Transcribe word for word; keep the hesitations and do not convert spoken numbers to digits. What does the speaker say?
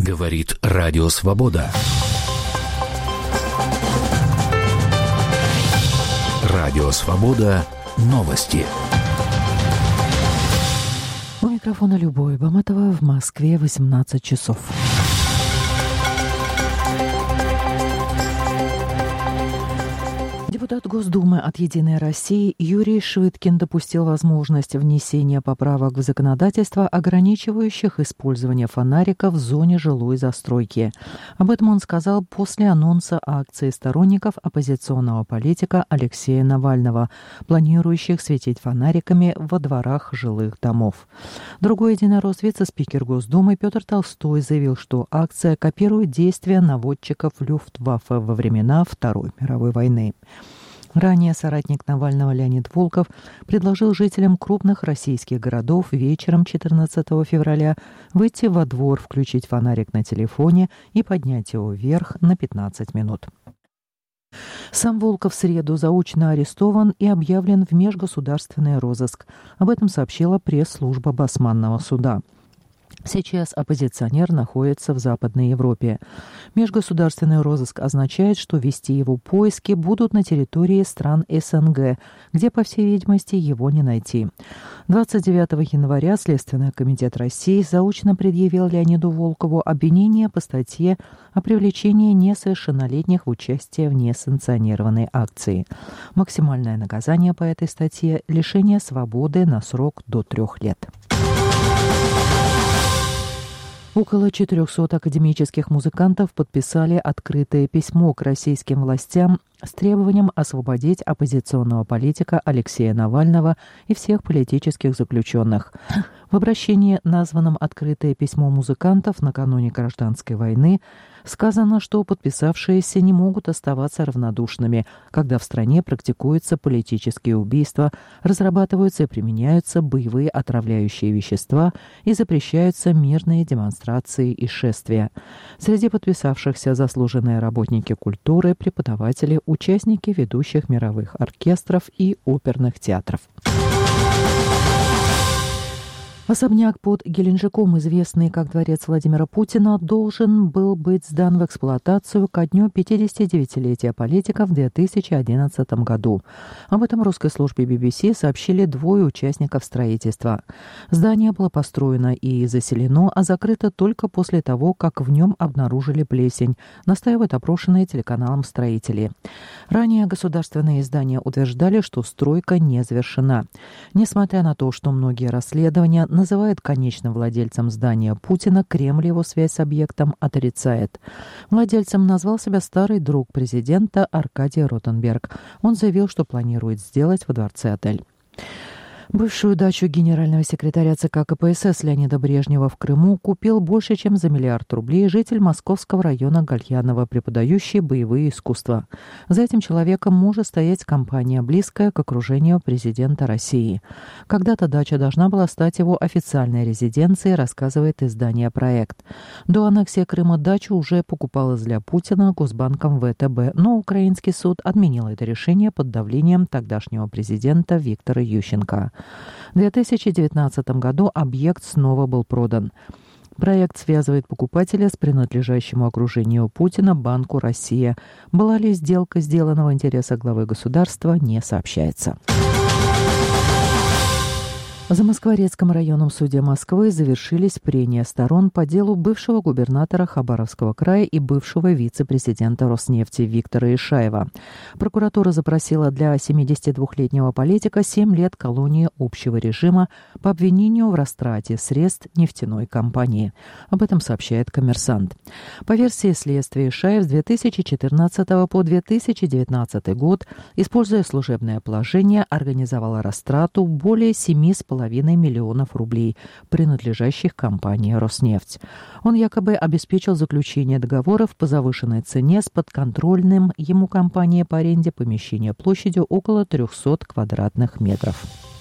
Говорит Радио Свобода. Радио Свобода. Новости. У микрофона Любовь Баматова, в Москве восемнадцать часов. Депутат Госдумы от «Единой России» Юрий Швыдкин допустил возможность внесения поправок в законодательство, ограничивающих использование фонариков в зоне жилой застройки. Об этом он сказал после анонса акции сторонников оппозиционного политика Алексея Навального, планирующих светить фонариками во дворах жилых домов. Другой единорос, вице-спикер Госдумы Петр Толстой, заявил, что акция копирует действия наводчиков Люфтваффе во времена Второй мировой войны. Ранее соратник Навального Леонид Волков предложил жителям крупных российских городов вечером четырнадцатого февраля выйти во двор, включить фонарик на телефоне и поднять его вверх на пятнадцать минут. Сам Волков в среду заочно арестован и объявлен в межгосударственный розыск. Об этом сообщила пресс-служба Басманного суда. Сейчас оппозиционер находится в Западной Европе. Межгосударственный розыск означает, что вести его поиски будут на территории стран СНГ, где, по всей видимости, его не найти. двадцать девятого января Следственный комитет России заочно предъявил Леониду Волкову обвинение по статье о привлечении несовершеннолетних в участие в несанкционированной акции. Максимальное наказание по этой статье – лишение свободы на срок до трех лет. Около четырехсот академических музыкантов подписали открытое письмо к российским властям с требованием освободить оппозиционного политика Алексея Навального и всех политических заключенных. В обращении, названном «Открытое письмо музыкантов накануне гражданской войны», сказано, что подписавшиеся не могут оставаться равнодушными, когда в стране практикуются политические убийства, разрабатываются и применяются боевые отравляющие вещества и запрещаются мирные демонстрации и шествия. Среди подписавшихся заслуженные работники культуры, преподаватели, участники ведущих мировых оркестров и оперных театров. Особняк под Геленджиком, известный как дворец Владимира Путина, должен был быть сдан в эксплуатацию ко дню пятидесятидевятилетия политика в две тысячи одиннадцатом году. Об этом русской службе би би си сообщили двое участников строительства. Здание было построено и заселено, а закрыто только после того, как в нем обнаружили плесень, настаивают опрошенные телеканалом строители. Ранее государственные издания утверждали, что стройка не завершена. Несмотря на то, что многие расследования называет конечным владельцем здания Путина, Кремль его связь с объектом отрицает. Владельцем назвал себя старый друг президента Аркадий Ротенберг. Он заявил, что планирует сделать во дворце отель. Бывшую дачу генерального секретаря ЦК ка пэ эс эс Леонида Брежнева в Крыму купил больше чем за миллиард рублей житель московского района Гальянова, преподающий боевые искусства. За этим человеком может стоять компания, близкая к окружению президента России. Когда-то дача должна была стать его официальной резиденцией, рассказывает издание «Проект». До аннексии Крыма дачу уже покупалась для Путина Госбанком вэ тэ бэ, но украинский суд отменил это решение под давлением тогдашнего президента Виктора Ющенко. В две тысячи девятнадцатом году объект снова был продан. Проект связывает покупателя с принадлежащему окружению Путина Банку «Россия». Была ли сделка сделана в интересах главы государства, не сообщается. В Замоскворецком районном суде Москвы завершились прения сторон по делу бывшего губернатора Хабаровского края и бывшего вице-президента Роснефти Виктора Ишаева. Прокуратура запросила для семидесятидвухлетнего политика семь лет колонии общего режима по обвинению в растрате средств нефтяной компании. Об этом сообщает «Коммерсант». По версии следствия, Ишаев с две тысячи четырнадцатого по две тысячи девятнадцатый год, используя служебное положение, организовал растрату более семи с половиной миллионов рублей, принадлежащих компании «Роснефть». Он якобы обеспечил заключение договоров по завышенной цене с подконтрольным ему компанией по аренде помещения площадью около трехсот квадратных метров.